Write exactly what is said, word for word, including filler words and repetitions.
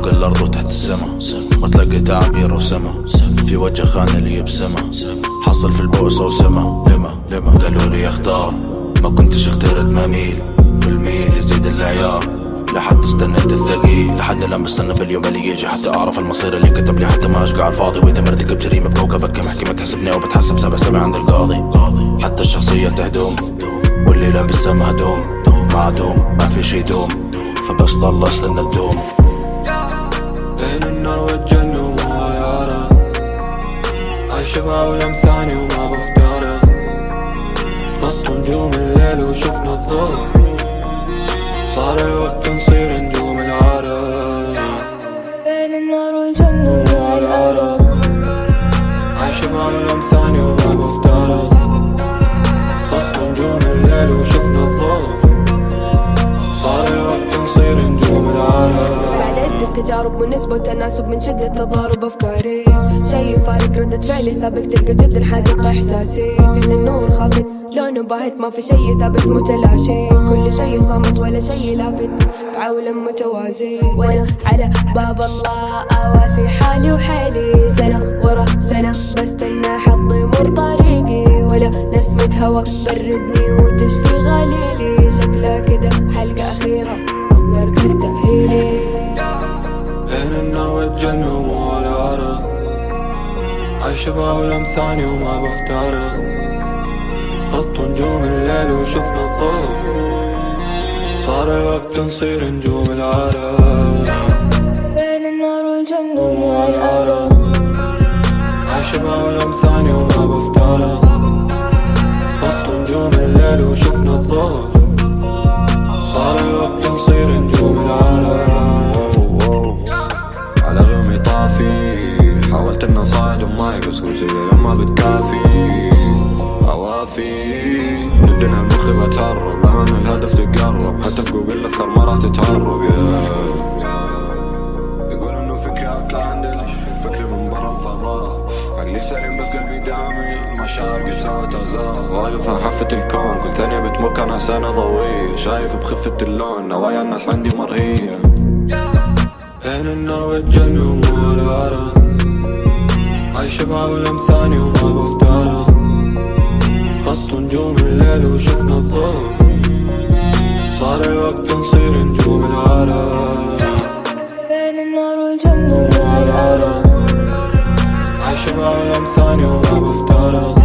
فوق الأرض وتحت السما، ما تلاقي تعابير وسما، في وجه خان اللي يبسمه، حصل في البؤسة وسما. لما لما قالوا لي اختار، ما كنتش اخترت مميل، بالميل يزيد العيار، لحد استنيت الثقيل، لحد الان بستنى باليوم اللي يجي حتى اعرف المصير اللي كتب لي، حتى ما اشقع الفاضي واذا مرتكب جريمه بكوكبك محكمة تحسبني او بتحسب سبع سبع عند القاضي. حتى الشخصية تهدوم واللي لابسها مهدوم، معدوم ما في شي دوم، فبس ضل استنى الدوم. بين النار والجنة وما العرض، عايش بعالم ثاني وما بفترض، خط نجوم الليل وشفنا الضوء، صار الوقت نصير نجوم العرب. بين النار والجنة وما العرض، عايش بعالم ثاني وما بفترض، خط نجوم الليل وشفنا الضوء، صار الوقت نصير نجوم العرب. بعد عدة تجارب ونسبة وتناسب من شدة تضارب أفكاري، شي فارق ردة فعلي سابق تلقى جدا حقيقة إحساسي. هنا النور خافت لونه باهت، ما في شي ثابت متلاشي، كل شي صامت ولا شي لافت في عالم متوازي. وانا على باب الله اواسي حالي وحالي، سنة ورا سنة بستنى حظي يمر طريقي، ولا نسمة هوا بردني وتشفي غليلي، شكلها كده حلقة أخيرة مركز تأهيلي. بين النار والجنة وما العرض، عايش بعالم ثاني وما بفترض، خط نجوم الليل وشفنا الضوء، صار الوقت نصير نجوم العرب. بين النار والجنة وما العرض، عايش بعالم ثاني وما بفترض، خط نجوم الليل وشفنا الضوء، صار الوقت نصير نجوم العرب. على غمي طافي حاولت اني اصعد وما يقصوتي لما بتكافي عوافي، ندنا المخ بتهرب لما من الهدف تقرب، حتى فوق الافكار ما راح تتهرب. يقول انه فكري اطلع عندي فكري من برا الفضاء، عقلي سليم بس قلبي دامي، مشاعر قد سوت ارزاق، غالفها حافة الكون كل ثانية بتمر كانها سنة ضوئية، شايف بخفة اللون نوايا الناس عندي مرئية. بين النار والجنة وما العرض، عايش بعالم ثاني وما بفترض، خط نجوم الليل وشفنا الضوء، صار الوقت نصير نجوم العرب. بين النار والجنة وما العرض، عايش بعالم ثاني وما بفترض،